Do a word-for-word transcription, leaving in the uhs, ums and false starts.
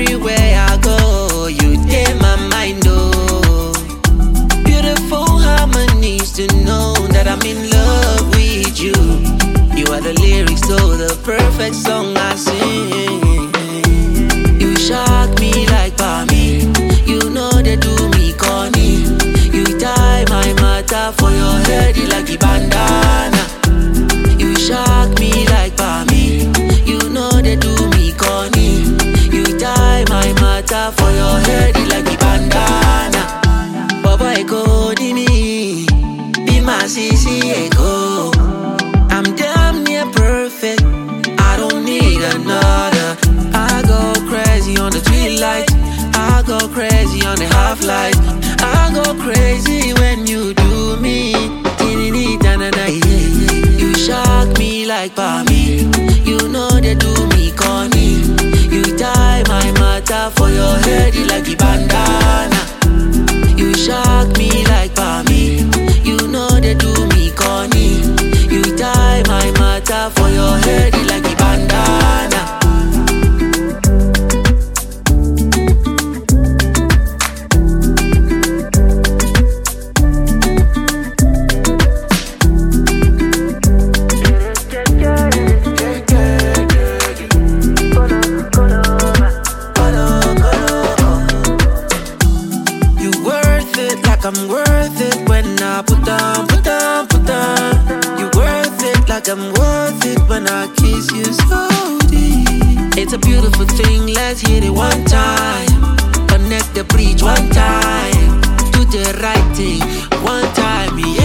everywhere I go, you take my mind, oh. Beautiful harmonies to know that I'm in love with you. You are the lyrics to the perfect song I sing. You shock me like Bami. You know they do me corny. You tie my matter for your head like a bandana. You shock me like Bami. You know they do me corny. You tie my matter for your head like a bandana. Baba Eko di me, be my sissy Eko. I'm damn near perfect, I don't need another. I go crazy on the street light, I go crazy on the half light, I go crazy when you do me. You shock me like Bami. You know they do me corny. You tie my matter for your head like a bandana. You shock me like Bami. You know they do me corny. You tie my matter for your head like a bandana. I'm worth it when I put down, put down, put down. You worth it like I'm worth it when I kiss you so deep. It's a beautiful thing, let's hit it one time. Connect the bridge one time. Do the right thing one time, yeah.